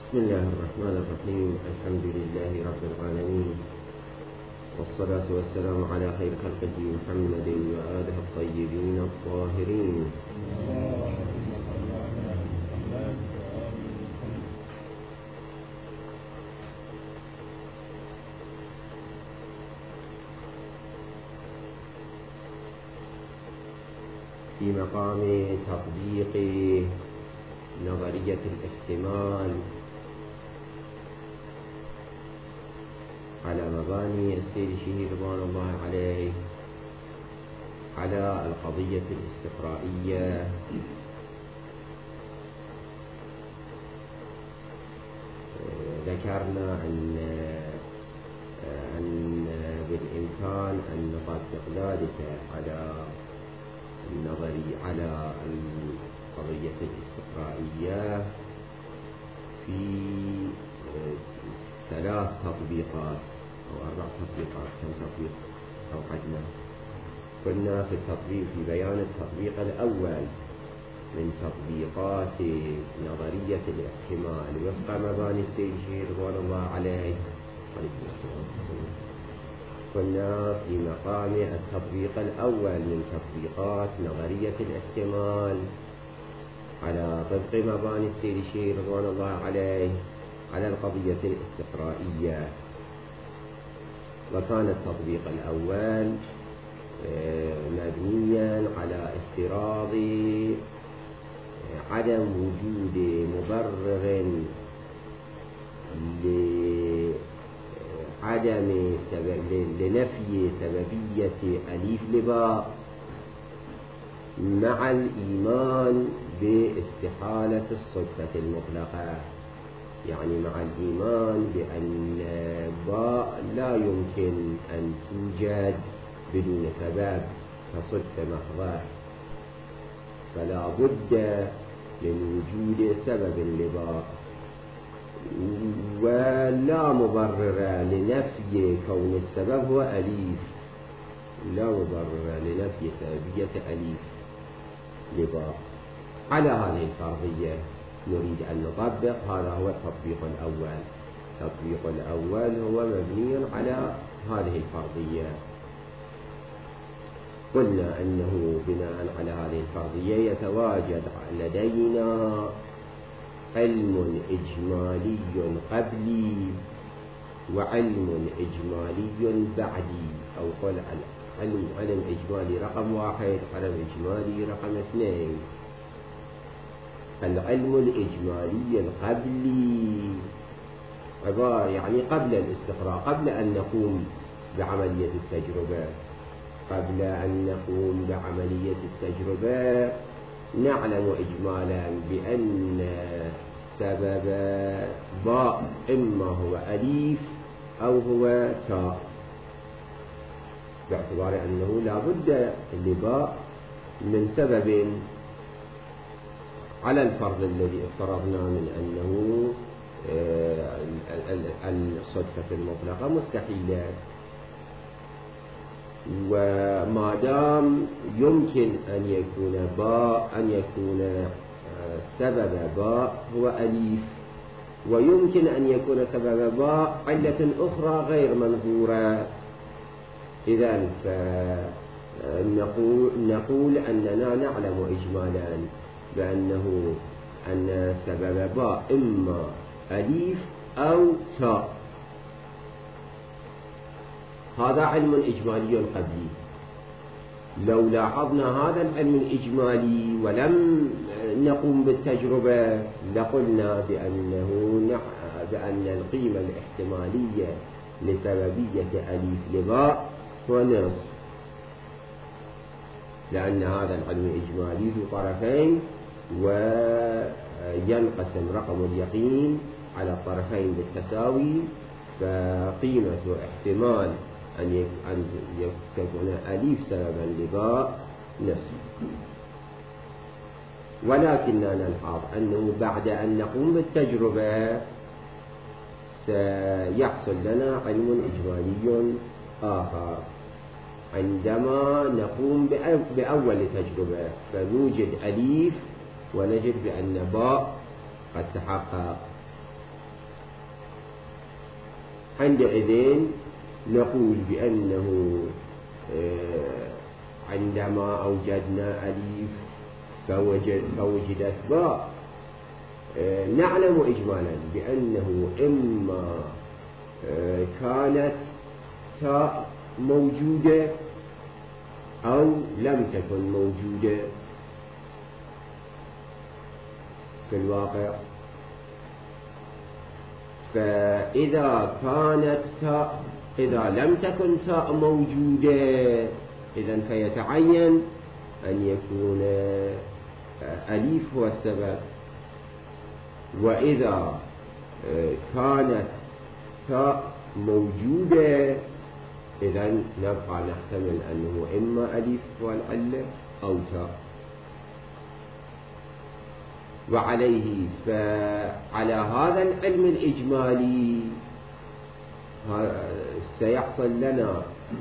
بسم الله الرحمن الرحيم. الحمد لله رب العالمين، والصلاة والسلام على خير خلقه محمد وآله الطيبين الطاهرين. في مقام تطبيق نظرية الاحتمال على مباني السيد الشهيد رضوان الله عليه على القضية الاستقرائية، ذكرنا أن بالإمكان أن نطبق ذلك على القضية الاستقرائية في 3 تطبيقات أو 4 تطبيقات. كم تطبيق أوحدنا؟ كنا في بيان التطبيق الأول من تطبيقات نظرية الاحتمال وفق مباني السيد الشهيد رضوان الله عليه. كنا في مقام التطبيق الأول من تطبيقات نظرية الاحتمال على طبق مباني السيد الشهيد رضوان الله عليه على القضية الاستقرائية. وكان التطبيق الأول مبنيا على افتراض عدم وجود مبرر لنفي سببية أليف لباء مع الإيمان باستحالة الصدفة المطلقة، يعني مع الإيمان بأن باء لا يمكن أن توجد بدون سبب كصدفة محضة، فلا بد من وجود سبب لباء، ولا مبرر لنفي كون السبب هو أليف، لا مبرر لنفي سببية أليف لباء. على هذه الفرضية نريد أن نطبق. هذا هو التطبيق الأول. التطبيق الأول هو مبني على هذه الفرضية. قلنا أنه بناء على هذه الفرضية يتواجد لدينا علم إجمالي قبلي وعلم إجمالي بعدي، أو قل علم إجمالي رقم 1 علم إجمالي رقم 2. العلم الإجمالي القبلي عبارة يعني قبل الاستقراء، قبل أن نقوم بعملية التجربة. قبل أن نقوم بعملية التجربة نعلم إجمالا بأن سبب باء إما هو أليف أو هو تاء، باعتبار أنه لا بد لباء من سبب، على الفرض الذي افترضنا من أنه الصدفة المطلقة مستحيلة. وما دام يمكن أن يكون سبب باء هو أليف، ويمكن أن يكون سبب باء علة أخرى غير منظورة، إذن نقول أننا نعلم إجمالا بأنه أن سبب باء إما أليف أو تاء. هذا علم إجمالي قبلي. لو لاحظنا هذا العلم الإجمالي ولم نقوم بالتجربة لقلنا بأن القيمة الاحتمالية لسببية أليف لباء هو نصف، لأن هذا العلم الإجمالي ذو طرفين، وينقسم رقم اليقين على الطرفين بالتساوي، فقيمة احتمال أن تكون أليف سببا لباء نصف. ولكننا نلحظ أنه بعد أن نقوم بالتجربة سيحصل لنا علم إجمالي آخر. عندما نقوم بأول تجربة فنوجد أليف ونجد بأن باء قد تحقق، عندئذ نقول بأنه عندما أوجدنا أليف فوجدت باء، نعلم إجمالا بأنه إما كانت تاء موجودة أو لم تكن موجودة في الواقع. فإذا كانت تاء، إذا لم تكن تاء موجودة إذن فيتعين أن يكون أليف هو السبب. وإذا كانت تاء موجودة إذن نبقى نحتمل أنه إما أليف هو العلة أو تاء. وعليه فعلى هذا العلم الإجمالي سيحصل لنا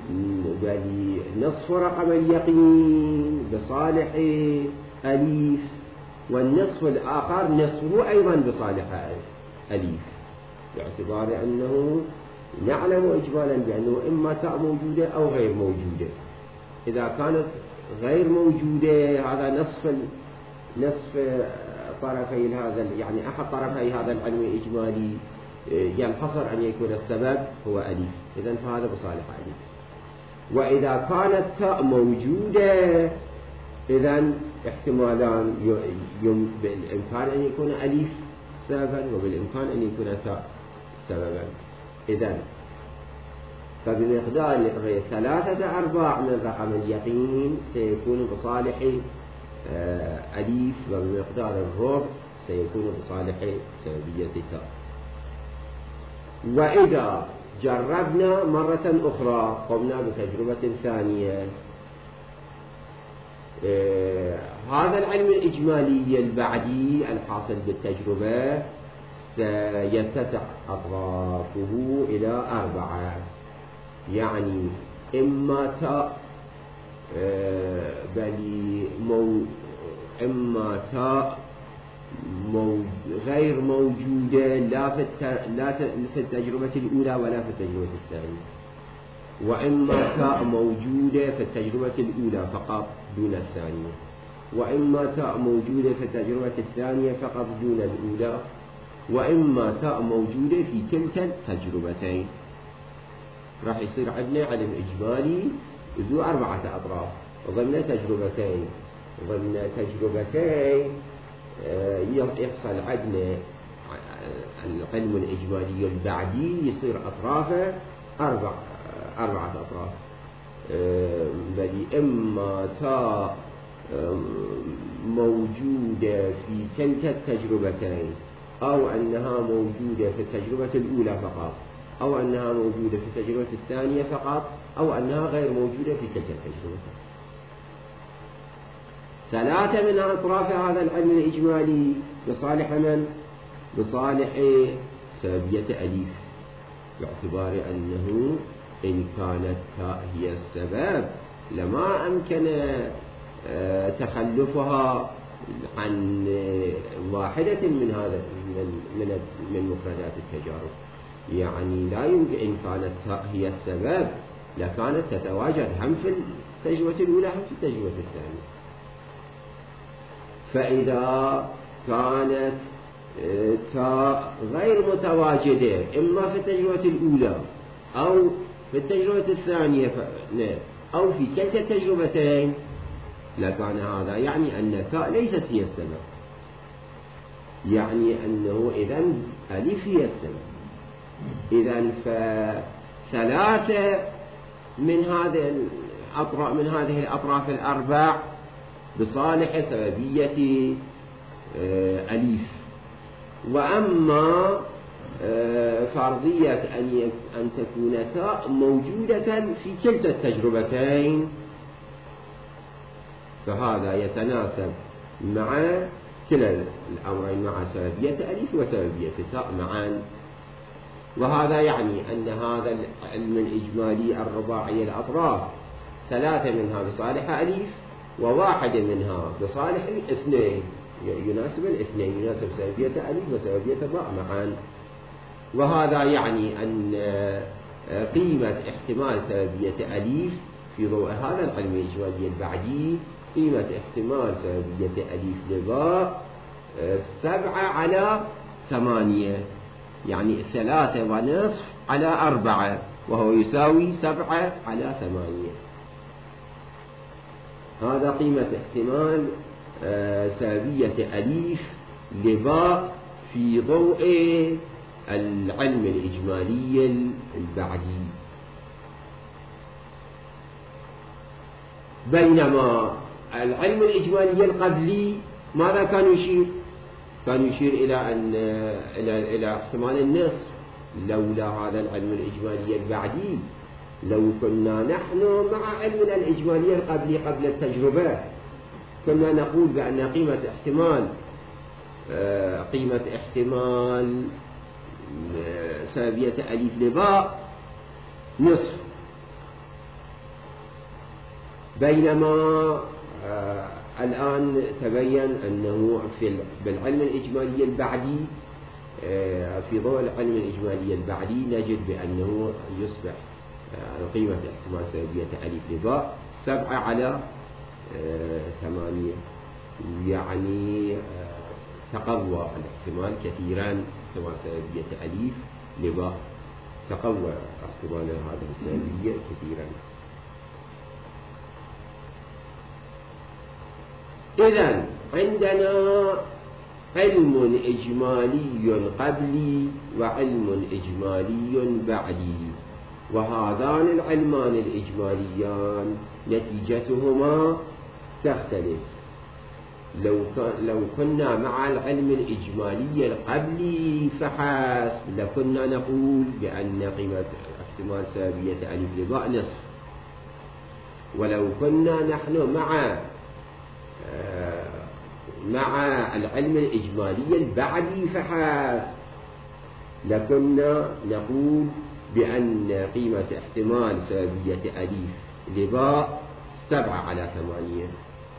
نصف رقم اليقين بصالح أليف، والنصف الآخر نصفه أيضا بصالح أليف، باعتبار أنه نعلم إجمالا بأنه إما تاء موجودة أو غير موجودة. إذا كانت غير موجودة هذا نصف طرفي هذا، يعني أحد طرفي هذا العلم الإجمالي ينحصر أن يكون السبب هو أليف، إذن فهذا بصالح أليف. وإذا كانت تاء موجودة إذن احتمالان، بالإمكان أن يكون أليف سببا وبالإمكان أن يكون تاء سببا. إذن فبمقدار 3/4 من رقم اليقين سيكون بصالح أليف، وبمقدار الربع سيكون بصالح سببية تاء. وإذا جربنا مرة أخرى، قمنا بتجربة ثانية، هذا العلم الإجمالي البعدي الحاصل بالتجربة سيتسع أطرافه إلى 4، يعني إما تاء إما تاء غير موجودة لا في التجربة الأولى ولا في التجربة الثانية، وإما تاء موجودة في التجربة الأولى فقط دون الثانية، وإما تاء موجودة في التجربة الثانية فقط دون الأولى، وإما تاء موجودة في كلتا التجربتين. راح يصير عندنا علم إجمالي ذو 4 أطراف ضمن تجربتين. يحصل عندنا العلم الإجمالي البعدي يصير أطرافه 4 أطراف، بل إما تاء موجودة في كلتا التجربتين، أو أنها موجودة في التجربة الأولى فقط، أو أنها موجودة في التجربة الثانية فقط، أو أنها غير موجودة في كلتا التجربتين. 3 من أطراف هذا العلم الإجمالي بصالح من؟ بصالح سببية أليف، باعتبار أنه إن كانت تاء هي السبب لما أمكن تخلفها عن واحدة من مفردات التجارب. يعني لا يمكن، إن كانت تاء هي السبب لكانت تتواجد هم في التجربة الأولى هم في التجربة الثانية. فإذا كانت تاء غير متواجدة إما في التجربة الأولى أو في التجربة الثانية أو في كلتا التجربتين، لكان هذا يعني أن تاء ليست هي السبب، يعني أنه إذن أليف هي السبب. إذن ف3 من هذه الأطراف ال4 بصالح سببية أليف. وأما فرضية أن تكون تاء موجودة في كلتا التجربتين فهذا يتناسب مع كلا الأمرين، مع سببية أليف وسببية تاء معا. وهذا يعني أن هذا العلم الإجمالي الرباعي الأطراف 3 منها بصالح أليف وواحد منها بصالح 2، يناسب 2، يناسب سببية أليف وسببية باء معا. وهذا يعني أن قيمة احتمال سببية أليف في ضوء هذا العلم الإجمالي البعدي، قيمة احتمال سببية أليف لباء 7/8، يعني 3.5 على 4، وهو يساوي 7/8. هذا قيمة احتمال سببية أليف لباء في ضوء العلم الإجمالي البعدي. بينما العلم الإجمالي القبلي ماذا كان يشير؟ كان يشير إلى أن إلى احتمال النصف. لولا هذا العلم الإجمالي البعدي لو كنا نحن مع علمنا الإجمالي القبلي قبل التجربة كنا نقول بأن قيمة احتمال سببية أليف لباء نصف. بينما الآن تبين أنه بالعلم الإجمالي البعدي، في ضوء العلم الإجمالي البعدي نجد بأنه يصبح قيمة احتمال سببية أليف لباء 7/8، يعني تقوى الاحتمال كثيرا. احتمال سببية أليف لباء تقوى احتمال هذا السببية كثيرا. إذن عندنا علم إجمالي قبلي وعلم إجمالي بعدي، وهذان العلمان الإجماليان نتيجتهما تختلف. لو كنا مع العلم الإجمالي القبلي فحسب لكنا نقول بأن قيمة احتمال سببية ألف لباء نصف. ولو كنا نحن مع العلم الإجمالي البعدي فحسب لكنا نقول بأن قيمة احتمال سببية ألف لباء 7/8.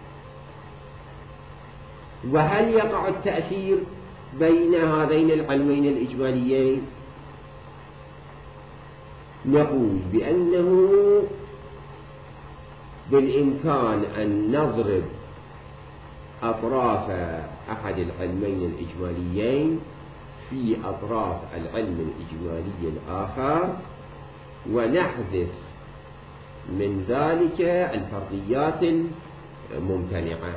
وهل يقع التأثير بين هذين العلمين الإجماليين؟ نقول بأنه بالإمكان أن نضرب أطراف أحد العلمين الإجماليين في أطراف العلم الإجمالي الآخر ونحذف من ذلك الفرضيات الممتنعة.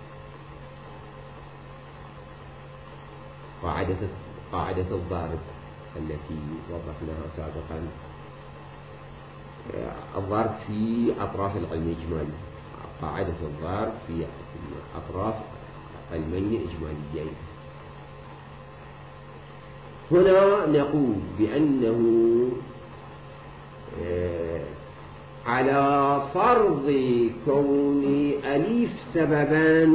قاعدة الضارب التي وضحناها سابقا، الضرب في أطراف العلم الإجمالي، قاعدة الضرب في أطراف علمين إجماليين. هنا نقول بأنه على فرض كون أليف سببا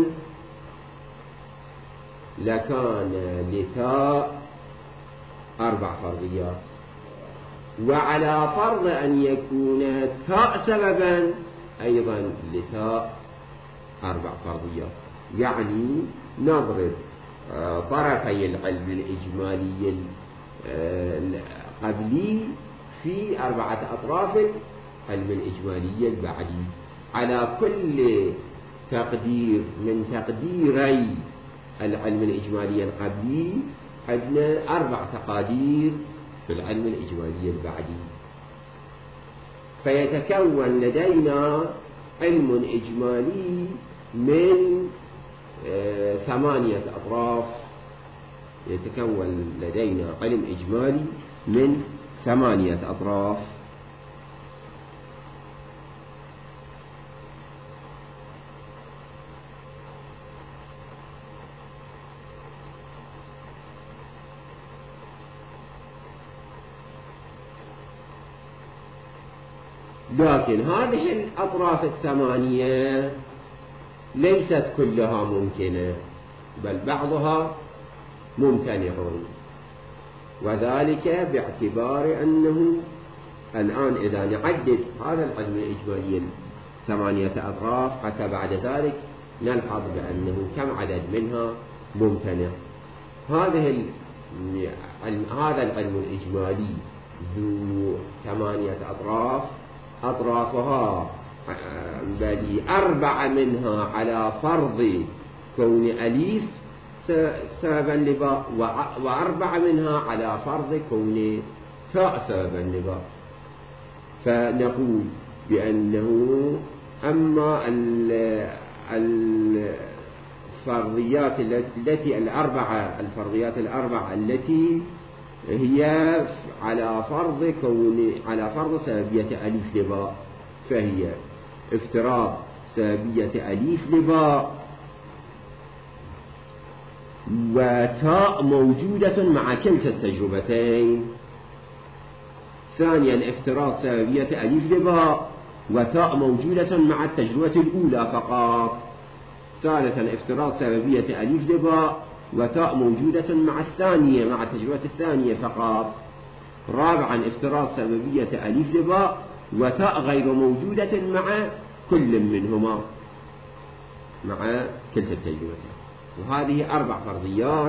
لكان لتاء 4 فرضيات، وعلى فرض أن يكون تاء سببا أيضا لتاء 4 فرضيات. يعني نضرب طرفي العلم الإجمالي القبلي في 4 أطراف العلم الإجمالي البعدي. على كل تقدير من تقديري العلم الإجمالي القبلي عندنا 4 تقادير في العلم الإجمالي البعدي، فيتكون لدينا علم إجمالي من 8 أطراف. يتكون لدينا علم إجمالي من 8 أطراف. لكن هذه الأطراف 8 ليست كلها ممكنة، بل بعضها ممتنع، وذلك باعتبار أنه الآن إذا نعدد هذا العلم الإجمالي 8 أطراف حتى بعد ذلك نلحظ بأنه كم عدد منها ممتنع. هذه هذا العلم الإجمالي ذو 8 أطراف، أطرافها بل 4 منها على فرض كون أليف سببا لباء، و4 منها على فرض كون تاء سببا لباء. فنقول بأنه أما الفرضيات التي الفرضيات الأربعة التي هي على فرض سببية أليف لباء، فهي افتراض سببية أليف لباء وتاء موجودة مع كلتا التجربتين. ثانيا افتراض سببية أليف لباء وتاء موجودة مع التجربة الأولى فقط. ثالثا افتراض سببية أليف لباء وتاء موجودة مع التجربة الثانية فقط. رابعا افتراض سببية أليف لباء وتاء غير موجودة مع كل منهما، مع كلتا التجربتين. وهذه 4 فرضيات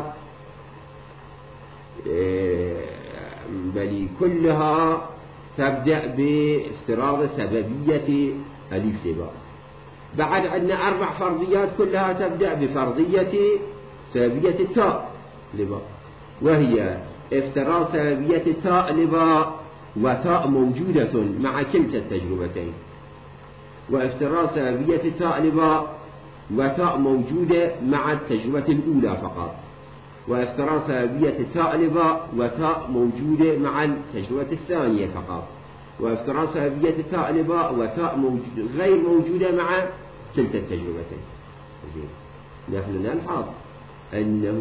بل كلها تبدأ بافتراض سببية أليف لباء. بعد عندنا 4 فرضيات كلها تبدأ بفرضية سببية تاء لباء، وهي افتراض سببية تاء لباء وتاء موجودة مع كلتا التجربتين، وافتراض سببية تاء لباء وتاء موجودة مع التجربة الأولى فقط، وافتراض سببية تاء لباء وتاء موجودة مع التجربة الثانية فقط، وافتراض سببية تاء لباء وتاء غير موجودة مع كلتا التجربتين. نحن نلحظ أنه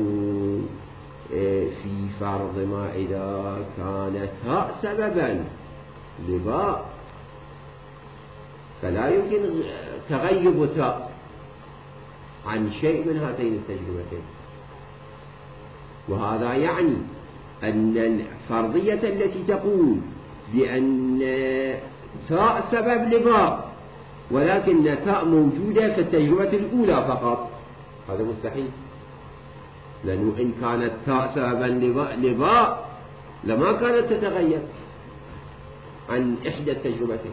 في فرض ما إذا كان تاء سببا لباء فلا يمكن تغيب تاء عن شيء من هاتين التجربتين. وهذا يعني أن الفرضية التي تقول بأن تاء سبب لباء ولكن تاء موجودة في التجربة الأولى فقط، هذا مستحيل، لأنه إن كانت تاء سببا لباء لما كانت تتغير عن إحدى التجربتين.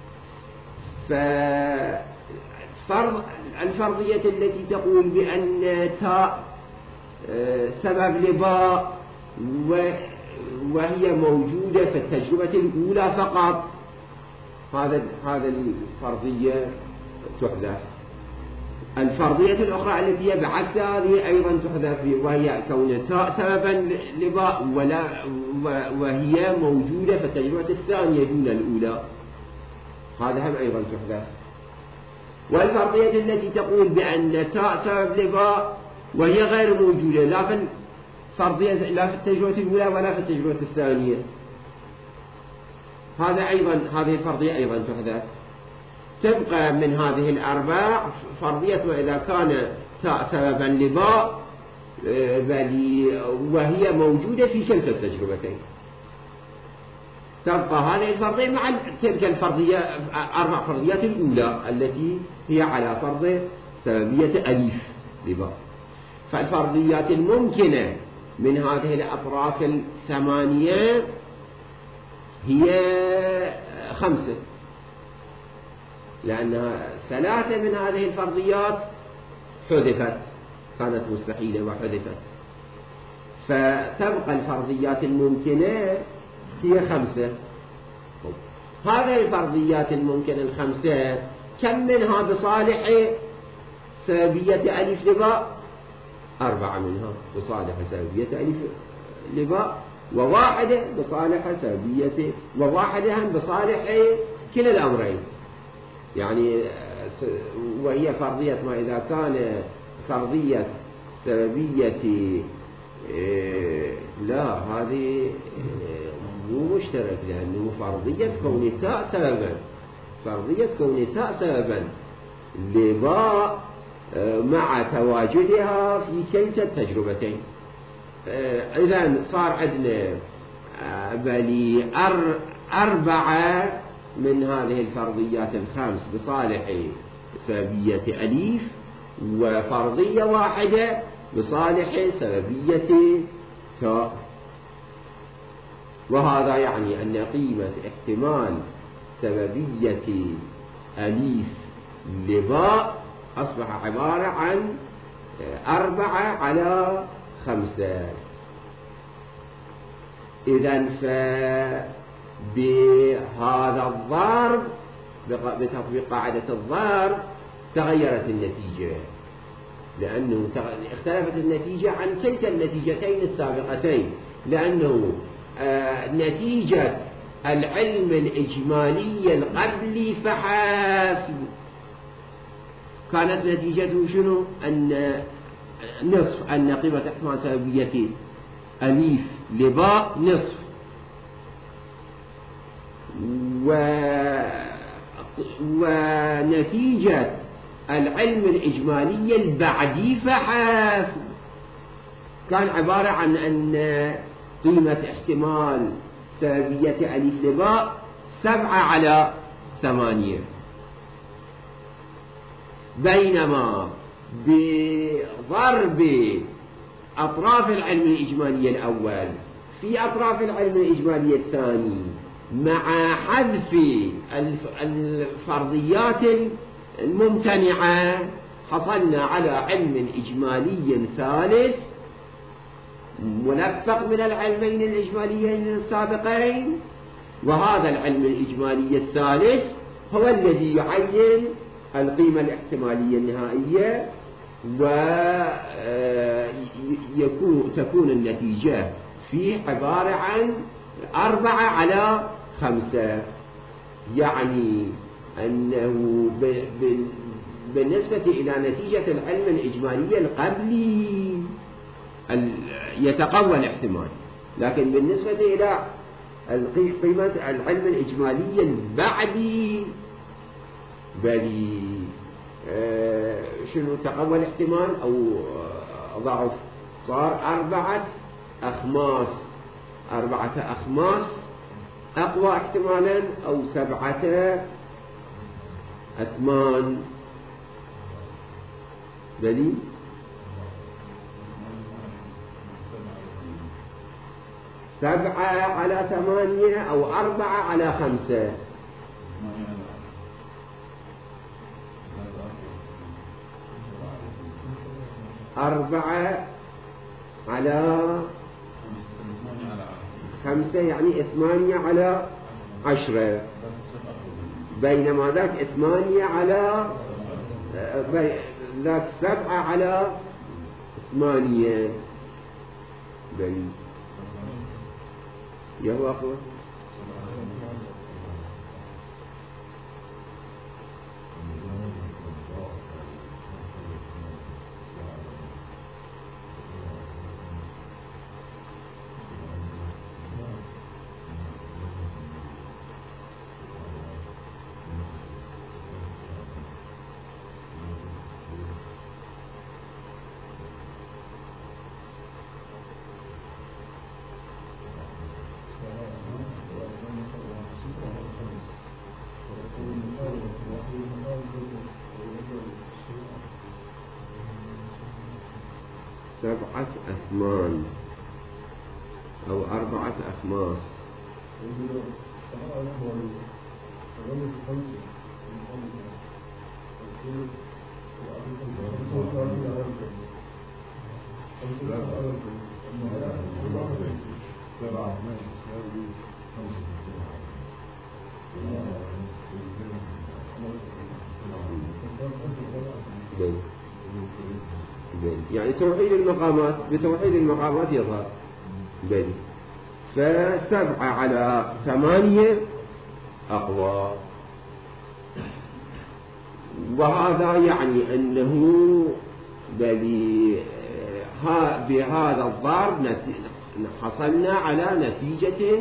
فالفرضية التي تقول بأن تاء سبب لباء وهي موجودة في التجربة الأولى فقط، هذا الفرضية تحذف. الفرضية الأخرى التي هي بعكس هذه أيضا تحذف، وهي كون تاء سببا لباء وهي موجودة في التجربة الثانية دون الأولى، هذا هم أيضا تحذف. والفرضية التي تقول بأن تاء سبب لباء وهي غير موجودة لا في التجربة الأولى ولا في التجربة الثانية، هذه الفرضية أيضا تحذف. تبقى من هذه ال4 فرضية وإذا كان تاء سببا لباء وهي موجودة في كلتا التجربتين، تبقى هذه الفرضية مع تلك الفرضية 4 فرضيات الأولى التي هي على فرض سببية أليف لباء. فالفرضيات الممكنة من هذه الأطراف 8 هي 5، لأن 3 من هذه الفرضيات حذفت، كانت مستحيلة وحذفت، فتبقى الفرضيات الممكنة هي 5. هذه الفرضيات الممكنة 5 كم منها بصالح سببية ألف لباء؟ 4 منها بصالح سببية ألف لباء، وواحدة بصالح سببية، وواحدة هم بصالح كلا الأمرين. يعني وهي فرضية ما إذا كان فرضية سببية لا هذه مو مشترك، لأنه فرضية كون تاء سببا، فرضية كون تاء سببا لباء مع تواجدها في كلتا التجربتين. إذن صار عندنا بلي 4 من هذه الفرضيات ال5 بصالح سببية أليف، وفرضية واحدة بصالح سببية تاء. وهذا يعني أن قيمة احتمال سببية أليف لباء أصبح عبارة عن 4/5. إذن فبهذا الضرب بتطبيق قاعدة الضرب تغيرت النتيجة، لأنه اختلفت النتيجة عن كلتا النتيجتين السابقتين، لأنه نتيجة العلم الإجمالي القبلي فحسب كانت نتيجته شنو؟ أن نصف، أن قيمة احتمال سببية أليف لباء نصف، ونتيجة العلم الإجمالي البعدي فحسب كان عبارة عن أن قيمة احتمال سببية أليف لباء 7/8. بينما بضرب أطراف العلم الإجمالي الأول في أطراف العلم الإجمالي الثاني مع حذف الفرضيات الممتنعة حصلنا على علم إجمالي ثالث منفق من العلمين الإجماليين السابقين، وهذا العلم الإجمالي الثالث هو الذي يعين القيمة الاحتمالية النهائية، وتكون النتيجة فيه عبارة عن 4/5. يعني أنه بالنسبة إلى نتيجة العلم الإجمالي القبلي يتقوى الاحتمال، لكن بالنسبة إلى قيمة العلم الإجمالي البعدي بل شنو تقوى الاحتمال أو ضعف، صار 4 أخماس. 4 أخماس أقوى احتمالا أو 7 أثمان. بلي 7/8 أو 4/5. 4/5 يعني 8/10، بينما ذاك 7/8. بلي يهو أخوة. سبعة أثمان أو 4 أخماس. يعني توحيد المقامات، بتوحيد المقامات يظهر بل. ف7/8 أقوى. وهذا يعني أنه بهذا الضرب حصلنا على نتيجة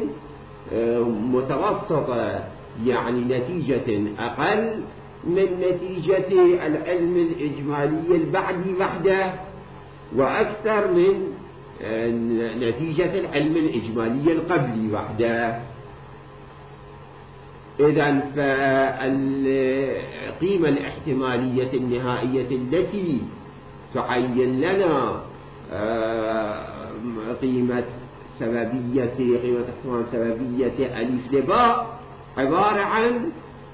متوسطة، يعني نتيجة أقل من نتيجة العلم الإجمالي البعدي وحده، وأكثر من نتيجة العلم الإجمالي القبلي وحده. إذن فالقيمة الاحتمالية النهائية التي تعين لنا قيمة احتمال سببية ألف لباء عبارة عن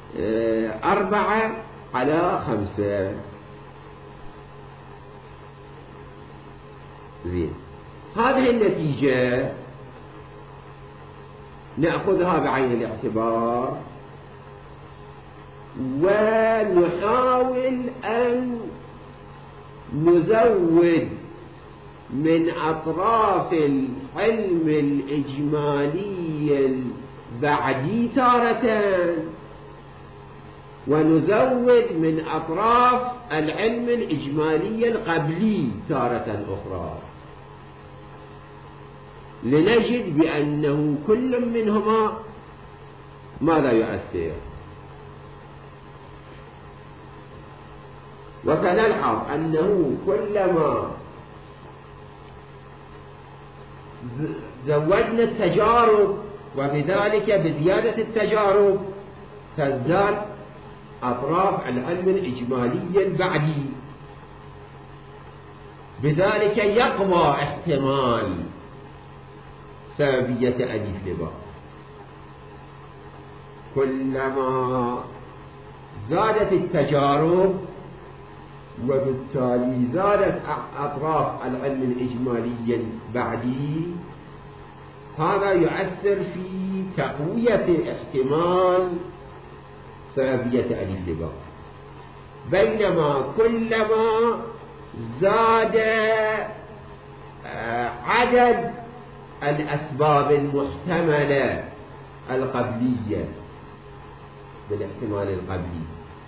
4/5. زين، هذه النتيجة نأخذها بعين الاعتبار ونحاول أن نزود من أطراف العلم الإجمالي البعدي تارة، ونزود من أطراف العلم الإجمالي القبلي تارة أخرى، لنجد بأنه كل منهما ماذا يؤثر. وسنلحظ أنه كلما زودنا التجارب وبذلك بزيادة التجارب تزداد أطراف العلم الإجمالي البعدي، بذلك يقوى احتمال سببية ألف لباء. كلما زادت التجارب وبالتالي زادت أطراف العلم الإجمالي البعدي، هذا يؤثر في تقوية احتمال سببية ألف لباء. بينما كلما زاد عدد الأسباب المحتملة القبلية بالاحتمال القبلي،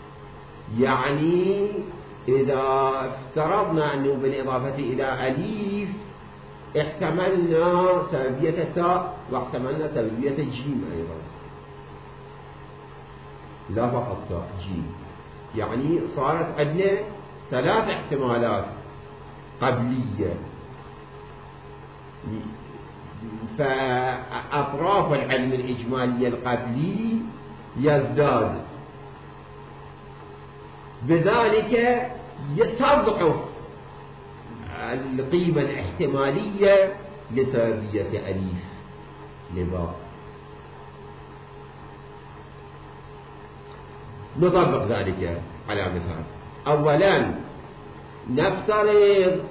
يعني إذا افترضنا أنه بالإضافة إلى أليف احتملنا سببية التاء واحتملنا سببية الجيم أيضا، لا فقط تاء جيم، يعني صارت عندنا 3 احتمالات قبلية. فأطراف العلم الإجمالي القبلي يزداد، بذلك تضعف القيمة الاحتمالية لسببية ألف لباء. نطبق ذلك على مثال. أولا نفترض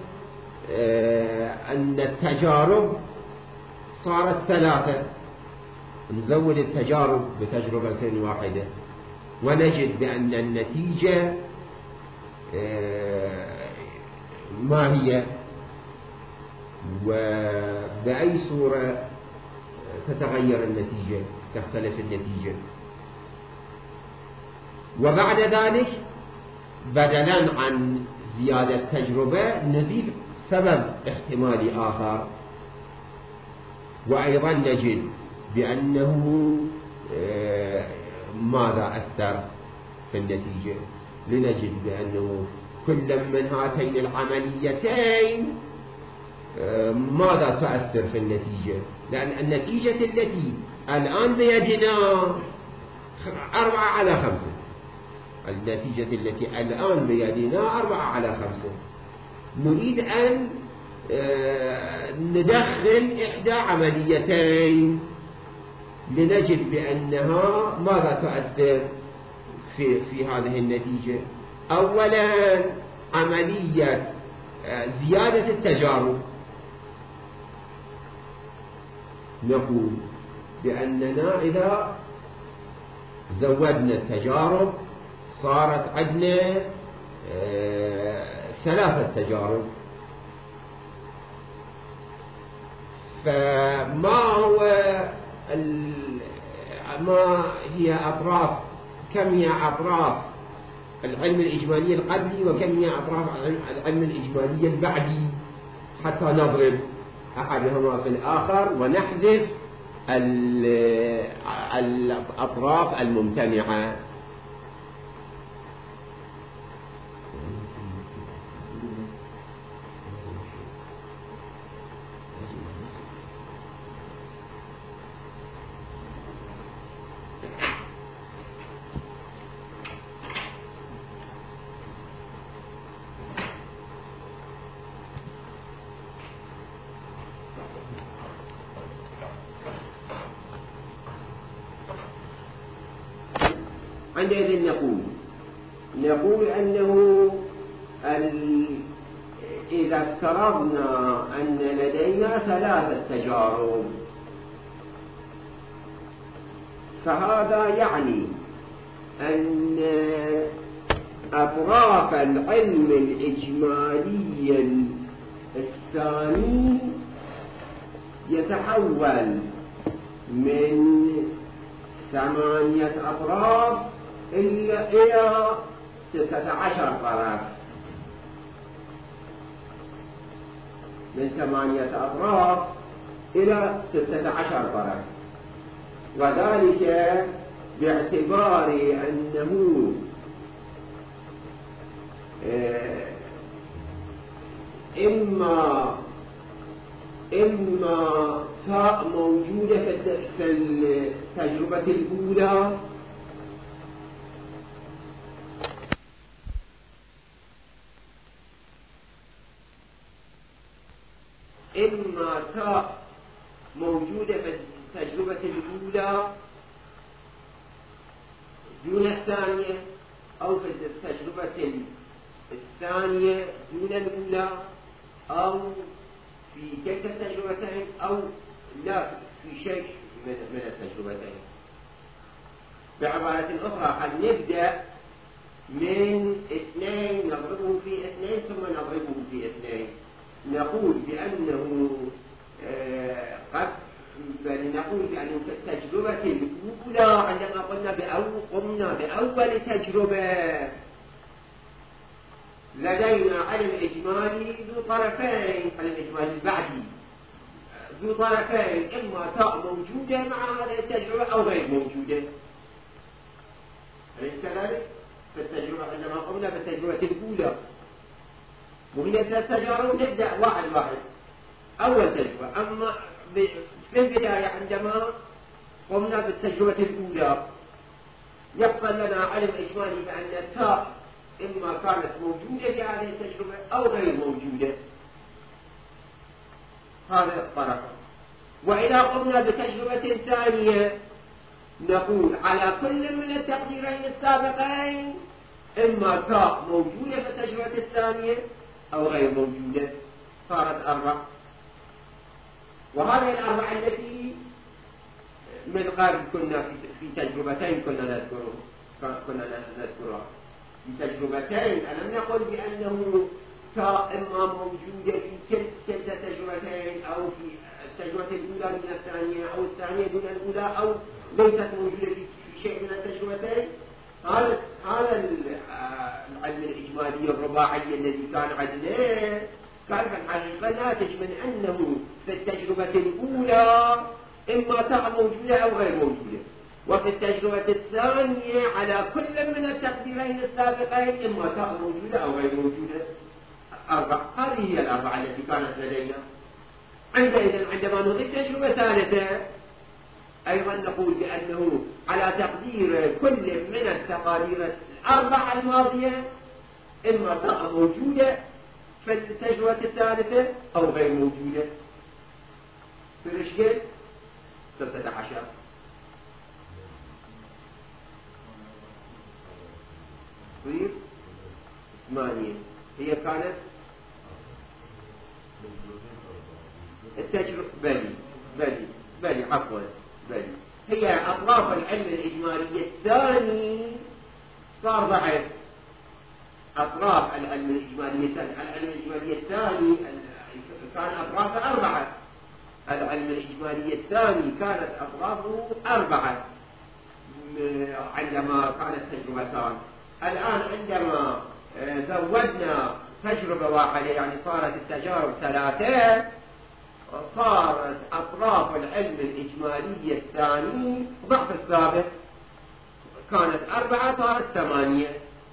أن التجارب صارت 3، نزود التجارب بتجربة واحدة ونجد بأن النتيجة ما هي وبأي صورة تتغير النتيجة، تختلف النتيجة. وبعد ذلك بدلا عن زيادة تجربة نضيف سبب احتمالي آخر، وأيضا نجد بأنه ماذا أثر في النتيجة، لنجد بأنه كل من هاتين العمليتين ماذا تؤثر في النتيجة، لأن النتيجة التي الآن بيدنا 4/5، النتيجة التي الآن بيدنا 4/5، نريد أن ندخل إحدى عمليتين لنجد بأنها ماذا تؤثر في هذه النتيجة. أولا عملية زيادة التجارب، نقول بأننا إذا زودنا التجارب صارت عندنا 3 تجارب، ما هي أطراف، كم هي أطراف العلم الإجمالي القبلي وكم هي أطراف العلم الإجمالي البعدي، حتى نضرب أحدهما في الآخر ونحذف الأطراف الممتنعة. عندئذ نقول أنه إذا افترضنا أن لدينا 3 تجارب، فهذا يعني أن أطراف العلم الإجمالي الثاني يتحول من 8 أطراف إلى 16 طرف، من 8 أطراف إلى 16 طرف، وذلك باعتبار أنه إما تاء موجودة في التجربة الأولى، إما تاء موجودة في التجربة الأولى دون الثانية، أو في التجربة الثانية دون الأولى، أو في كلتا التجربتين، أو لا في شيء من التجربتين. بعبارة أخرى، قد نبدأ من 2 نضربه في 2 ثم نضربه في 2. نقول بأنه نقول بأنه في التجربة الأولى عندما قمنا بأول تجربة لدينا علم إجمالي ذو طرفين، علم إجمالي البعدي ذو طرفين، إما تاء موجودة مع هذه التجربة أو غير موجودة. أليس كذلك؟ في التجربة عندما قمنا بالتجربة الأولى وهي 3 تجارب، نبدأ واحد أول تجربة. أما في البداية عندما قمنا بالتجربة الأولى يبقى لنا علم إجمالي بأن التاء إما كانت موجودة في هذه التجربة أو غير موجودة، هذا الطرف. وإذا قمنا بتجربة ثانية نقول على كل من التقديرين السابقين إما تاء موجودة في التجربة الثانية أو غير موجودة، صارت 4. وهذه ال4 التي من قبل كنا في تجربتين كنا نذكرها في تجربتين. ألم نقل بأنه تاء إما موجودة في كلتا التجربتين، أو في التجربة الأولى دون الثانية، أو الثانية دون الأولى، أو ليست موجودة في شيء من التجربتين. هذا العلم الإجمالي الرباعي الذي كان عندنا كان في الحقيقة ناتج من أنه في التجربة الأولى إما تاء موجودة أو غير موجودة، وفي التجربة الثانية على كل من التقديرين السابقين إما تاء موجودة أو غير موجودة. 4. هذه هي ال4 التي كانت لدينا. عندئذ عندما نضيف تجربة ثالثة أيضا نقول بأنه على تقدير كل من التقارير ال4 الماضية إما تاء موجودة في التجربة الثالثة أو غير موجودة. في الإشكال 16 طيب 8 هي كانت التجربة. بلي عفوا هي أطراف العلم الإجمالي الثاني صار ضعف. أطراف العلم الإجمالي الثاني كان أطرافه 4. العلم الإجمالي الثاني كانت أطرافه 4 عندما كانت تجربتان. الآن عندما زودنا تجربة واحدة، يعني صارت التجارب 3، صارت أطراف العلم الإجمالي الثاني ضعف السابق. كانت 4 صارت 8.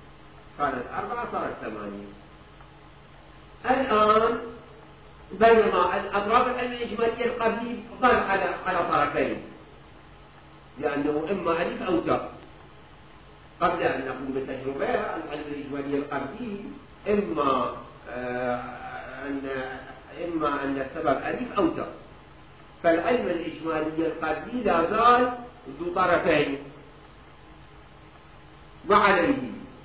الآن بينما الأطراف العلم الإجمالي القبلي ظل على طرفين، لأنه إما ألف أو تاء. قبل أن نقوم بالتجربة العلم الإجمالي القبلي إما أن السبب ألف أو تاء، فالعلم الإجمالي القبلي لا زال ذو طرفين. وعليه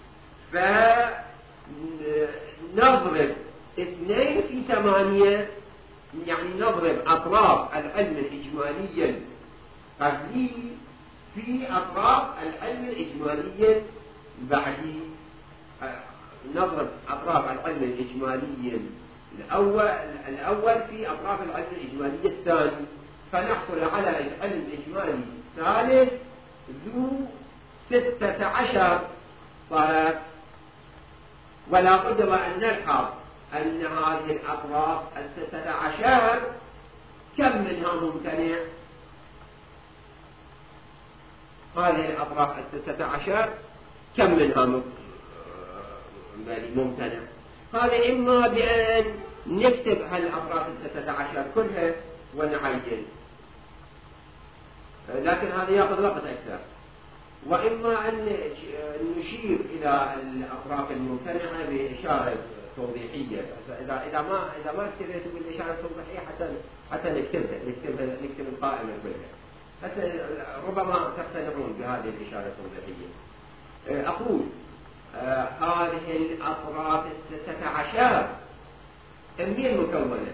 فنضرب 2 في 8، يعني نضرب أطراف العلم الإجمالي القبلي في أطراف العلم الإجمالي البعدي. نضرب أطراف العلم الإجمالي الأول في أطراف العلم الإجمالي الثاني، فنحصل على العلم الإجمالي الثالث ذو 16 طرف. ولا بد وأن نلحظ أن هذه الأطراف 16 كم منها ممتنع؟ هذه الأطراف 16 كم منها ممتنع؟ هذا إما بأن نكتب هالأطراف 16 كلها ونعين، لكن هذا يأخذ وقت أكثر، وإما أن نشير إلى الأطراف الممتنعة بإشارة توضيحية. إذا ما كتبت بالإشارة التوضيحية حتى نكتب القائمة كلها، حتى ربما تقتنعون بهذه الإشارة التوضيحية. أقول هذه الأطراف 16 من مكونة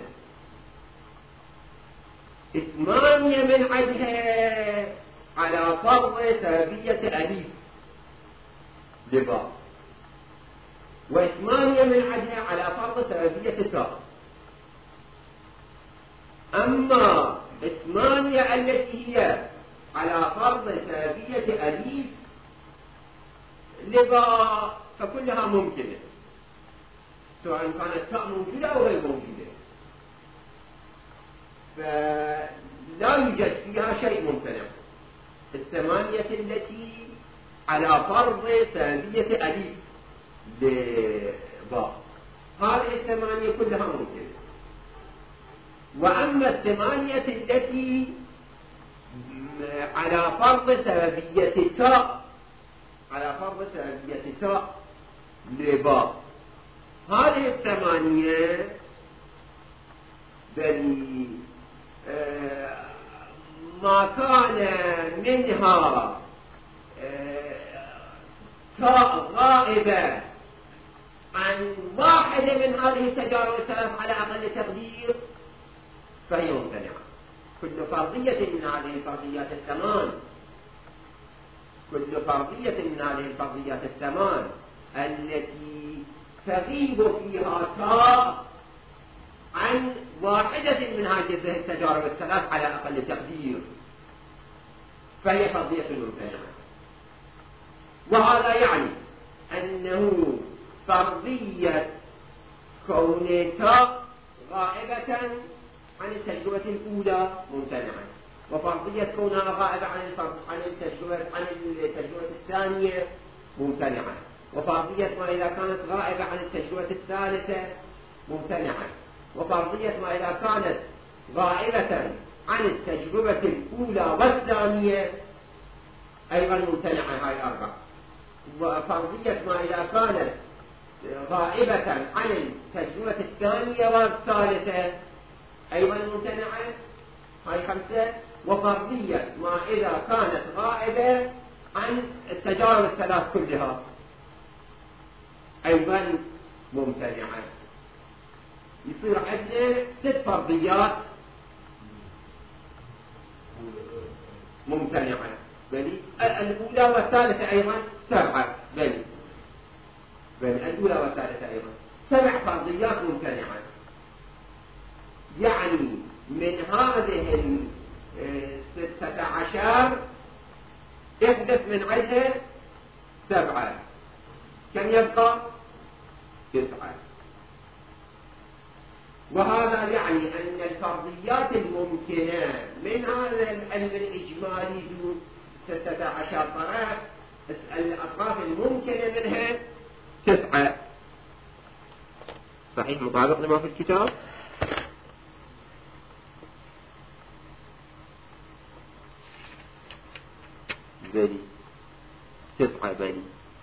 8 من عدها على فرض سببية أليف لباء، و8 من عدها على فرض سببية تاء. أما 8 التي هي على فرض سببية أليف لباء فكلها ممكنة، سواء كانت تاء موجودة أو غير موجودة، فلا يوجد فيها شيء ممتنع. 8 التي على فرض سببية أليف لباء، هذه 8 كلها ممكنة. وأما 8 التي على فرض سببية تاء، على فرض سببية تاء لباء، هذه 8 بل ما كان منها تاء غائبة عن واحدة من هذه التجارب الثلاث على أقل تقدير فهي ممتنعة. كل فرضية من هذه الفرضيات الثمان، كل فرضية من هذه الفرضيات الثمان التي تغيب فيها تاء عن واحدة من هذه التجارب الثلاث على أقل تقدير فهي فرضية ممتنعة. وهذا يعني أنه فرضية كون تاء غائبة عن التجربة الأولى ممتنعة، وفرضية كونها غائبة عن التجربة الثانية ممتنعة، وفرضية ما إذا كانت غائبة عن التجربة الثالثة ممتنعة، وفرضية ما إذا كانت غائبة عن التجربة الأولى والثانية أيضا ممتنعة. هاي 4. وفرضية ما إذا كانت غائبة عن التجربة الثانية والثالثة أيضا ممتنعة. هاي 5. وفرضية ما إذا كانت غائبة عن التجارب الثلاث كلها أيضا ممتنعة. يصير عندنا 6 فرضيات ممتنعة، بل الأولى والثالثة أيضا 7، بل الأولى والثالثة أيضا 7 فرضيات ممتنعة. يعني من هذه 16 يحدث من عدها 7، كم يبقى؟ 9. وهذا يعني أن الفرضيات الممكنة من هذا العلم الإجمالي ذو 16 طرف، الأطراف الممكنة منها 9. صحيح مطابق لما في الكتاب؟ بلي 9 بلي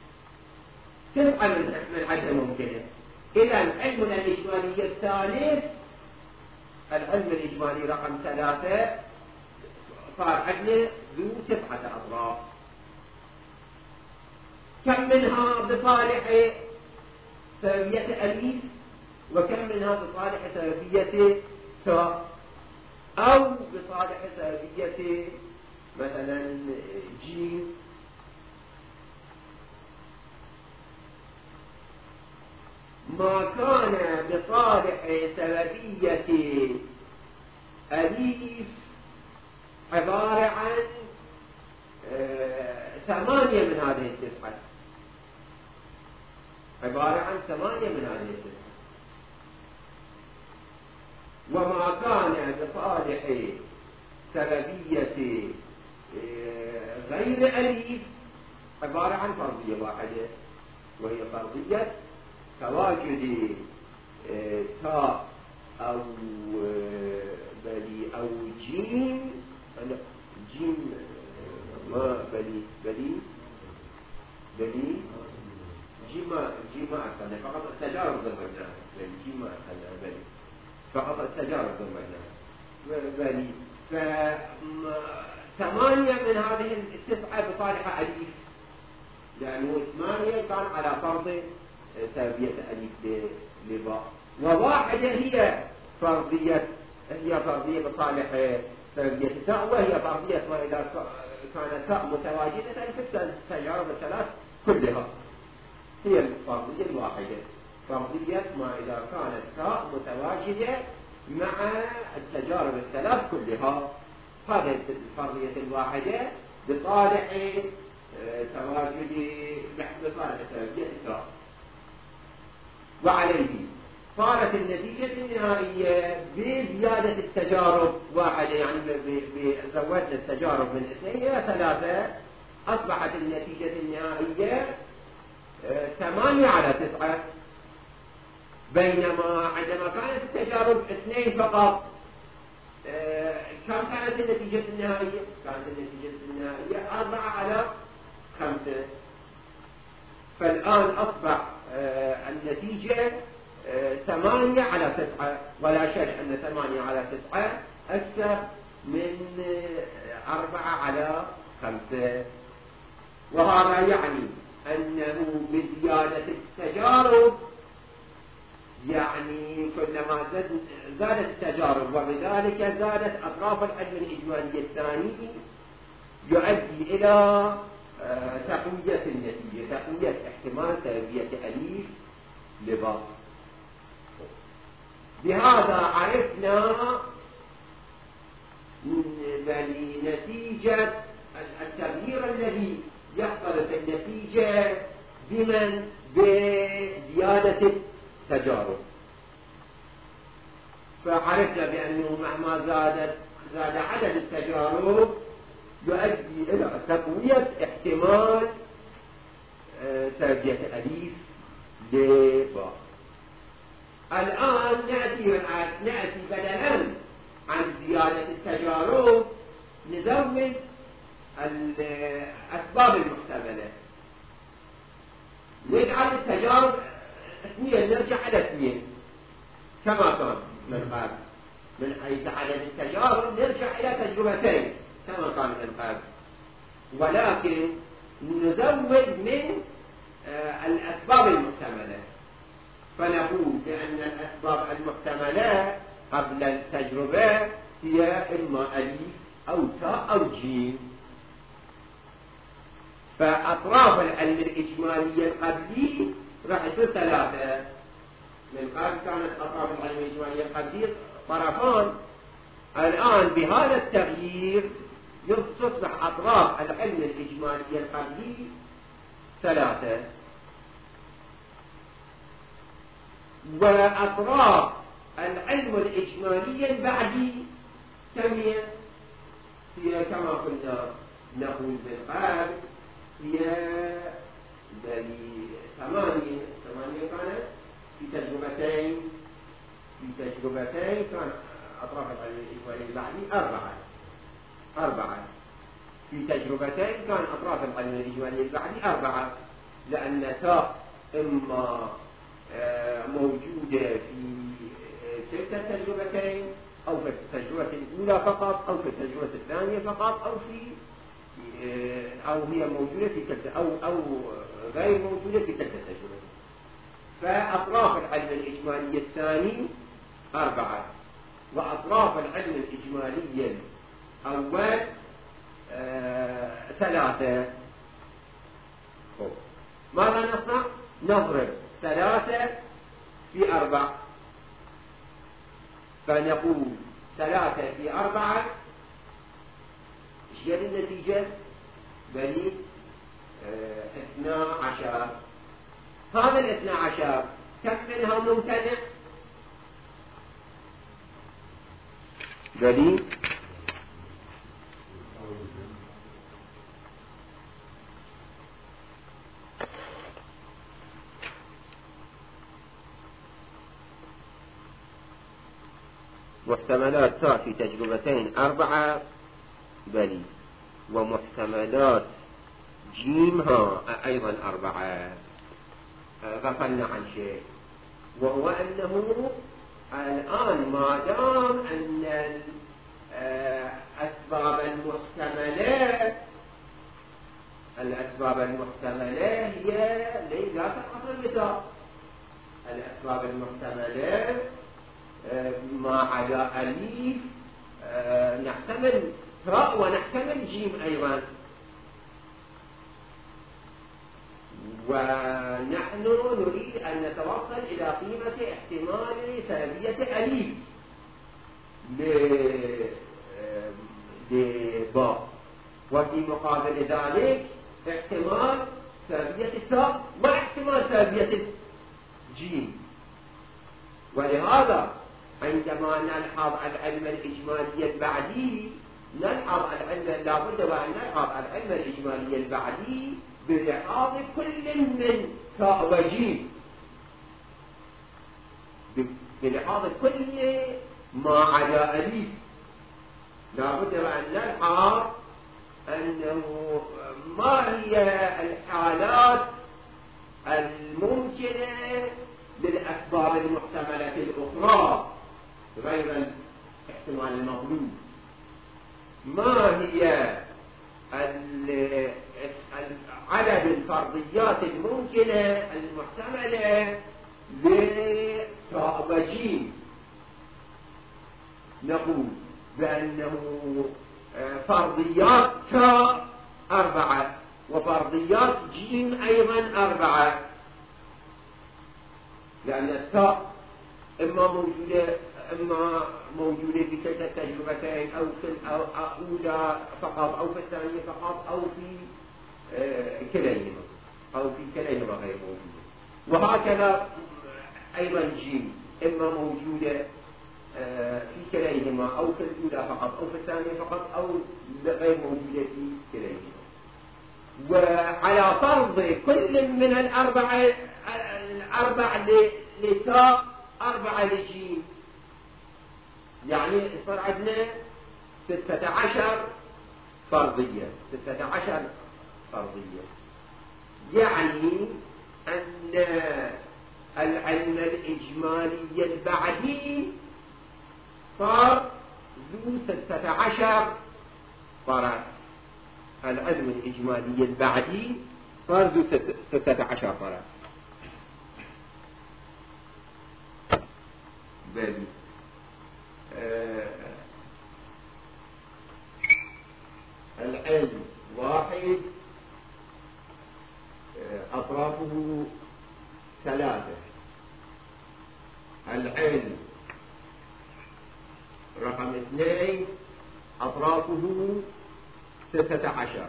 9 من عدها ممكنة. إذا علمنا الإجمالي الثالث، العلم الإجمالي رقم 3 صار عندنا ذو 9 أطراف. كم منها بصالح سببية أليف وكم منها بصالح سببية تاء أو بصالح سببية مثلا جيم. ما كان بصالح سببية أليف عبارة عن 8 من هذه التسعة، عبارة عن 8 من هذه التسعة. وما كان بصالح سببية غير أليف عبارة عن فرضية واحدة، وهي فرضية تواجد تاء أو بلي أو جيم. جيم ما بلي جيم ما أخذنا فقط التجارب ضمناها، جيم ما أخذنا بلي فقط التجارب ضمناها بلي. ف8 من هذه التسعة بصالح أليف، لأنه 8 كان على فرض سببية أليف لباء، وواحدة هي فرضية بصالح سببية تاء، وهي فرضية ما إذا كانت تاء متواجدة في التجارب الثلاث كلها. هي الفرضية الواحدة، فرضية ما إذا كانت تاء متواجدة مع التجارب الثلاث كلها. هذه الفرضية الواحدة بصالح بصالح سببية تاء. وعليه صارت النتيجة النهائية بزيادة التجارب واحدة، يعني زودنا التجارب من 2 إلى 3، أصبحت النتيجة النهائية 8 على 9. بينما عندما كانت التجارب 2 فقط، كم كانت النتيجة النهائية؟ كانت النتيجة النهائية 4 على 5. فالآن أصبح النتيجة 8 على 9، ولا شك أن 8 على 9 أكثر من 4 على 5. وهذا يعني أنه بزيادة التجارب، يعني كلما زادت التجارب وبذلك زادت أطراف العلم الإجمالي الثاني، يؤدي إلى تقوية النتيجة، تقوية احتمال سببية أليف لباء. بهذا عرفنا نتيجة التغيير الذي يحصل في النتيجة بزيادة التجارب. فعرفنا بأنه مهما زاد عدد التجارب يؤدي إلى تقوية احتمال سببية أليف لباء. الآن نأتي بدلا عن زيادة التجارب نزود الأسباب المحتملة، نجعل التجارب 2، نرجع على 2 كما كان من قبل. من حيث عدد التجارب نرجع إلى 2 كما كان من قبل، ولكن نزود من الأسباب المحتملة. فنقول بأن الأسباب المحتملة قبل التجربة هي إما أليف أو تاء أو جيم. فأطراف العلم الإجمالي القبلي راح تصير 3. من قبل كانت أطراف العلم الإجمالي القبلي طرفان، الآن بهذا التغيير تصبح أطراف العلم الإجمالي القبلي 3، وأطراف العلم الإجمالي البعدي 8. هي كما كنا نقول من قبل هي 8 كانت في تجربتين كان أطراف العلم الإجمالي البعدي 4. في تجربتين كان أطراف العلم الإجمالي البعدي 4، لأن تاء إما موجودة في كلتا التجربتين، أو في التجربة الأولى فقط، أو في التجربة الثانية فقط، أو في أو هي موجودة في تلك أو غير موجودة في تلك التجربة. فأطراف العلم الإجمالي الثاني 4، وأطراف العلم الإجمالي الأول 3. ماذا نصنع؟ نضرب 3 في 4، فنقول 3 في 4 ايش هي النتيجة؟ بل 12. هذا 12 كم منها ممتنع؟ دليل محتملات تاء في تجربتين 4 بلي، ومحتملات جيمها أيضا 4. غفلنا عن شيء، وهو أنه الآن ما دام أن الأسباب المحتملة هي لا تنقص المثال. الأسباب المحتملة ما عدا أليف نحتمل راء ونحتمل جيم أيضا، ونحن نريد أن نتوصل إلى قيمة احتمال سلبية أليف لباء، وفي مقابل ذلك احتمال سلبية التاء واحتمال سلبية الجيم. ولهذا عندما نلحظ العلم الإجمالي البعدي نلحظ لابد وأن نلحظ العلم الإجمالي البعدي بلحاظ كل من تاء وجيم، بلحاظ كل ما عدا أليف. لابد وأن نلحظ أنه ما هي الحالات الممكنة للأسباب المحتملة الأخرى غير الاحتمال المطلوب، ما هي عدد الفرضيات الممكنة المحتملة لتاء وجيم. نقول بأنه فرضيات تاء 4 وفرضيات جيم أيضا 4، لأن التاء إما موجودة في تلك التجربتين أو في الأولى فقط أو في الثانية فقط أو في كليهما غير موجودة. وهكذا أيضا جيم إما موجودة في كليهما أو في الأولى فقط أو في الثانية فقط أو غير موجودة في كليهما. وعلى فرض كل من الأربع لتاء 4 لجيم، يعني صار عندنا 16 فرضية. يعني أن العلم الإجمالي البعدي صار ذو 16 فرع. العلم الإجمالي البعدي صار ذو 16 فرع. بل العلم واحد أطرافه 3. العلم رقم 2 أطرافه 16.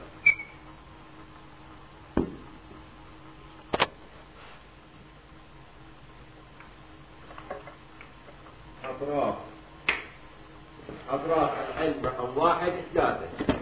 أطراف العلم رقم 1 3.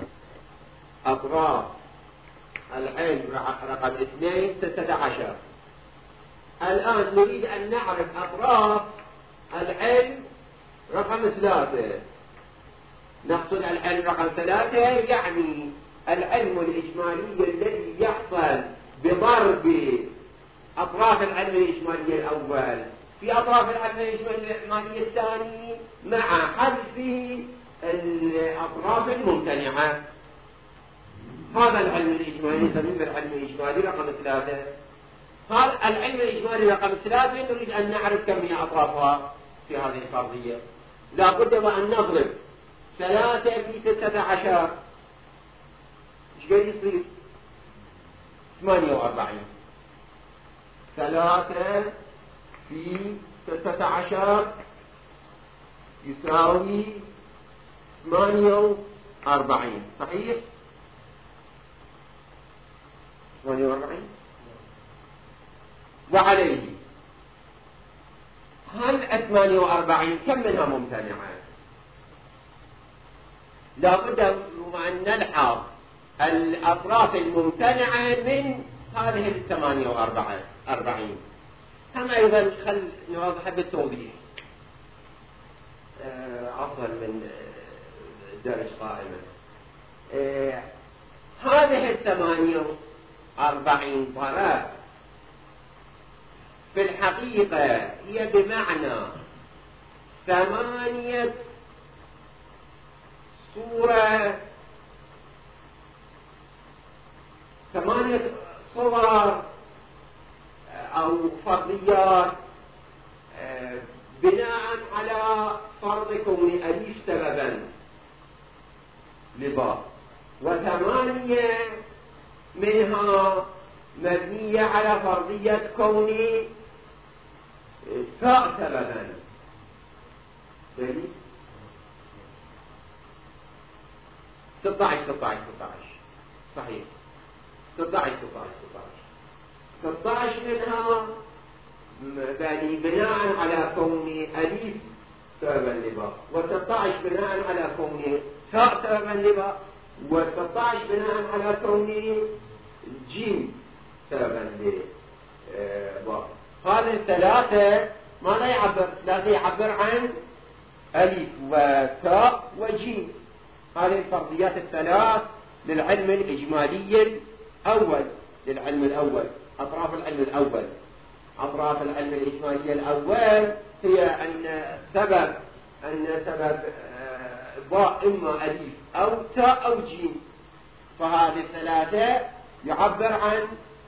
أطراف العلم رقم 2 16. الآن نريد أن نعرف أطراف العلم رقم 3. نقصد العلم رقم 3 يعني العلم الإجمالي الذي يحصل بضرب أطراف العلم الإجمالي الأول في أطراف العلم الإجمالي الثاني مع حذف الأطراف الممتنعة. هذا العلم الإجمالي نسميه بالعلم الإجمالي رقم 3. هذا العلم الإجمالي رقم 3 نريد أن نعرف كم هي أطرافها في هذه الفرضية. لا بد وأن نضرب 3 في 16 ايش قد يصير؟ 48. 3 في 16 يساوي 48 صحيح؟ 48. وعليه هل 48 كم منها ممتنعة؟ لا بد أن نلحظ الأطراف الممتنعة من هذه 48. هم أيضا خل نوضح بالتوضيح أفضل من درس قائمة. هذه 48 ضرب في الحقيقة هي بمعنى 8 صورة 8 صور أو فرضيات بناء على فرض كون أليف سببا لباء، و8 منها مبنية على فرضية كون تاء سببا. دليل 16 صحيح. 16 منها بناء على كون أليف سببا لباء، و16 بناء على كون تاء سببا لباء، و16 بناء على كون جيم سببا لباء. هذه الثلاثة ماذا يعبر؟ لا يعبر عن أليف وتاء وجيم. هذه الفرضيات الثلاث للعلم الإجمالي الأول. أطراف العلم الأول. أطراف العلم الإجمالي الأول هي أن سبب باء إما أليف أو تاء أو جيم. فهذه الثلاثة يعبر عن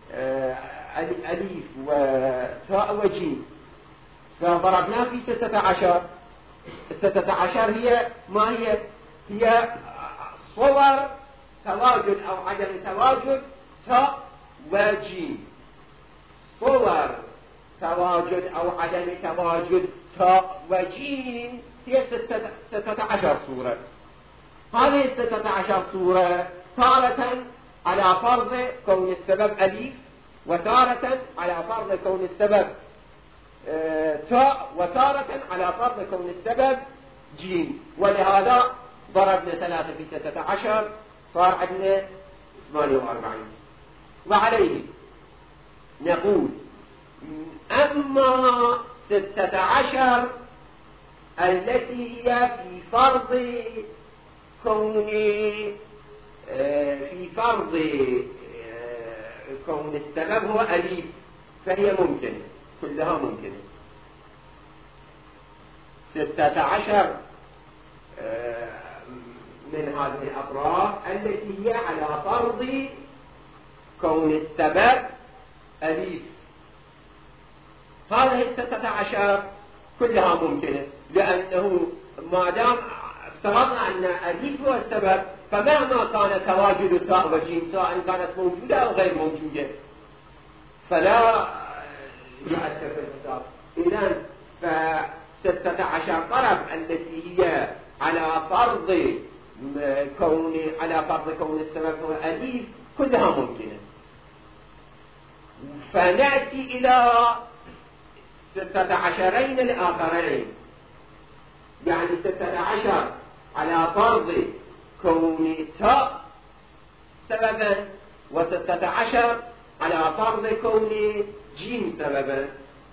أليف وتاء وجيم. فضربناه في 16. 16 هي ما هي؟ هي صور تواجد أو عدم تواجد تاء وجيم. صور تواجد أو عدم تواجد تاء وجيم هي 16 صورة. هذه 16 صورة تارة على فرض كون السبب أليف، وتارة على فرض كون السبب تاء، وتارة على فرض كون السبب جيم. ولهذا ضربنا 3 في 16 صار عندنا 48. وعليه نقول أما 16 التي هي في فرض كون السبب هو أليف فهي ممكنة، كلها ممكنة. 16 من هذه الأطراف التي هي على فرض كون السبب أليف. هذه 16 كلها ممكنة، لأنه ما دام افترضنا أن أليف هو السبب، فمهما كان تواجد تاء وجيم سواء كانت موجودة أو غير موجودة فلا يؤثر في الحساب. إذن ف16 طرف التي هي على فرض كون السبب هو أليف كلها ممكنة. فنأتي إلى 16 الآخرين، يعني 16 على فرض كون تاء سببا، و16 على فرض كون جيم سببا.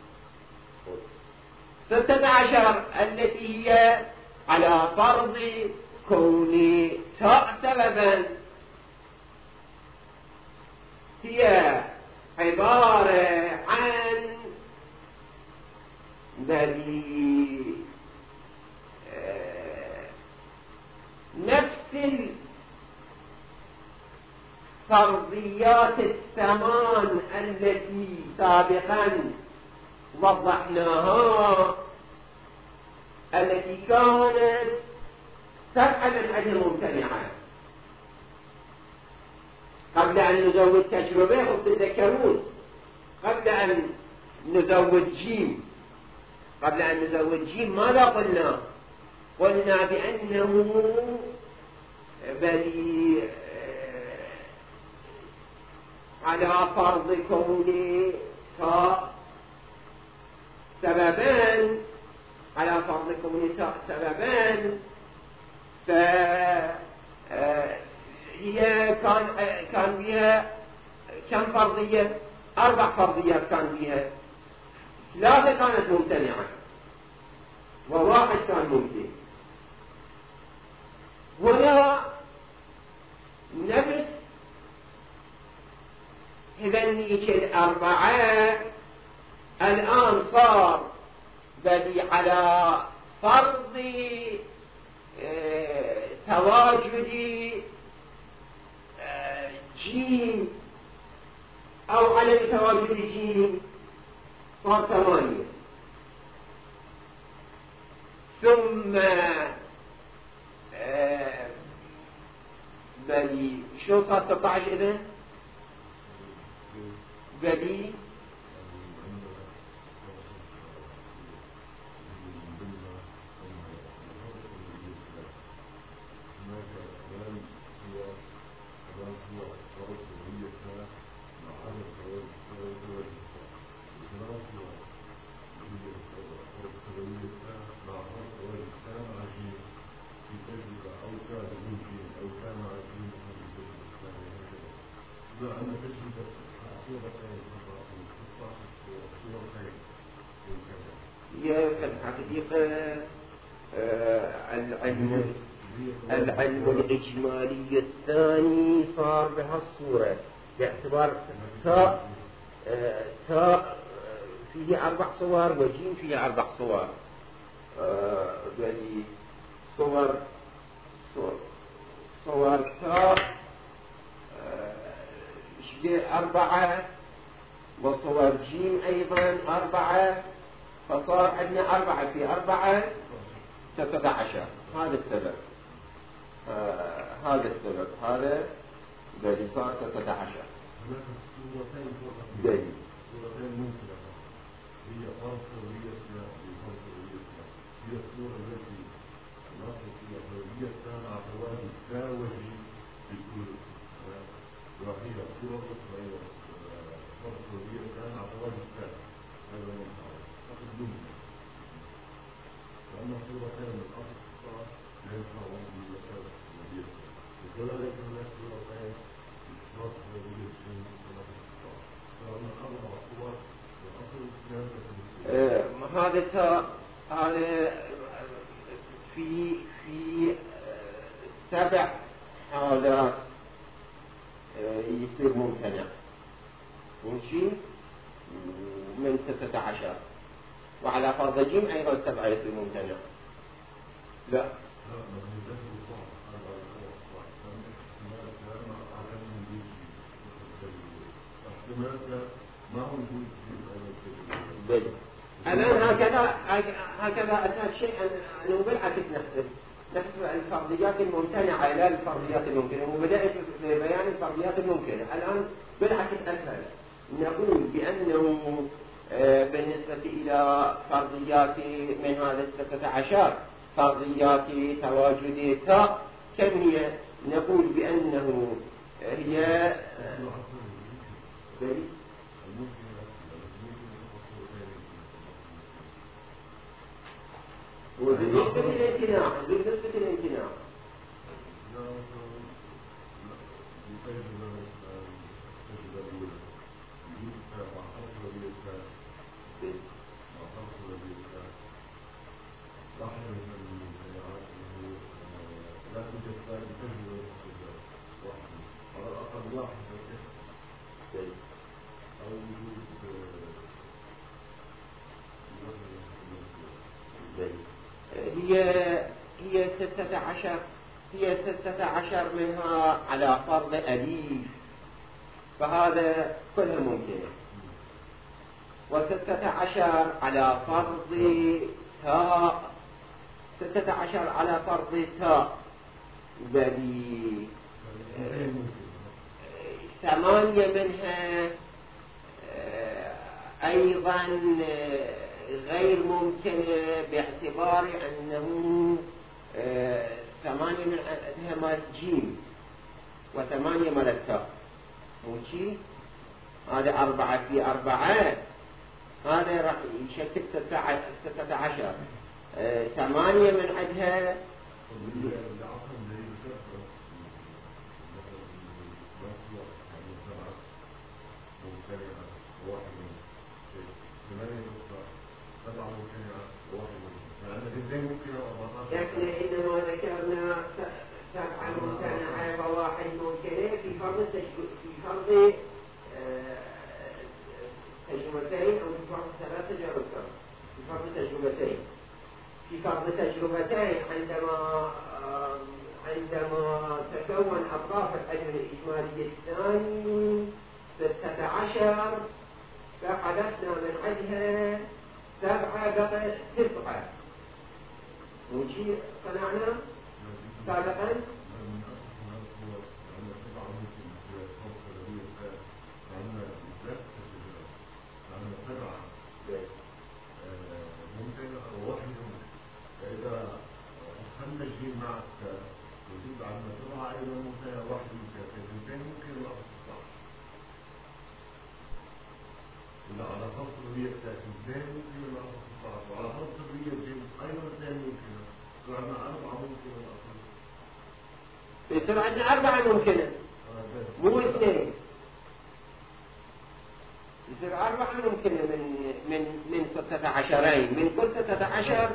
16 التي هي على فرض كون تاء سببا هي عبارة عن نفس فرضيات الثمان التي سابقا وضحناها، التي كانت 7 من أجل ممتنعة قبل أن نزود تجربة. وتذكرون قبل أن نزود جيم، ماذا قلنا؟ قلنا بأنه بل على فرض كونه سببان، هي كان بها كم فرضية؟ 4 فرضيات كان بها، 3 كانت ممتنعة و1 كان ممكن. هنا نفس هذنيك 4 الآن صار بل على فرض تواجد جيم أو على تواجد جيم صار 8. ثم بلي شو صار 16 إذن؟ بلي في الحقيقة العلم الإجمالي الثاني صار بهالصورة، باعتبار تاء فيه 4 صور وجيم فيه 4 صور، يعني صور تاء 4 وصور جيم أيضا 4، فصار عندنا 4 في 4 16. هذا السبب، هذا الذي صار 16. دليل هي فرضيتنا هي الصورة التي نصف فيها فرضيتنا مع فوائد التاوجي بالكل، وهي صورة فرضيتنا مع فوائد التاوجي. هذا مصعب فقد دمنا وأما صورتان من أصل الصار لا ينفعون بالوسائل فرضيتنا، وكذلك هناك صورتان إثبات فرضيتنا من أصل الصار، فأما 4 صور هذا في 7 حالات يصير ممتنع، ماشي من 16. وعلى فرض جيم أيضا 7 يصير ممتنع. لا بل الآن هكذا أساس شيء أنه بالعكس نحسب الفرضيات الممتنعة لا الفرضيات الممكنة، وبدأت ببيان الفرضيات الممكنة. الآن بالعكس أسهل، نقول بأنه بالنسبة إلى فرضيات من هذا 16 فرضيات تواجد تاء كم هي؟ نقول بأنه هي بالنسبة للامتناع هي 16 منها على فرض أليف فهذا كلها ممكنة. 16 على فرض تاء، 16 على فرض تاء بدي 8 منها أيضا غير ممكنة باعتبار أنه 8 من عندها مال جيم و8 مال التاء، مو شي؟ هذا 4 في 4 هذا راح يشكل 16. 8 من عندها لكن إنما ذكرنا 7 ممتنعة و1 ممكنة في فرض تجربتين أو في فرض 3 تجارب، في فرض تجربتين. في فرض تجربتين عندما تكون أطراف الأجر الإجمالي الثاني 16 فحدثنا من عندها 7 بقى 9. وشي قنعنا سابقا ممكن واحد إذا خلنا الجيل معك يزيد عن 7 أيضا ممكن واحد ممكن الأخص إلا على خلط الرية بتاعتين ممكن الأخص وعلى خلط الرية الجيل أيضا اثنين ممكن وعندنا 4 ممكن الأخص. يصير عندنا 4 ممكنة مو 2. يصير 4 ممكنة من 16 من كل 16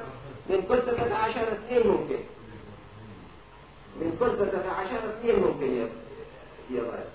2 ممكن، من كل 16 2 ممكن يظهر.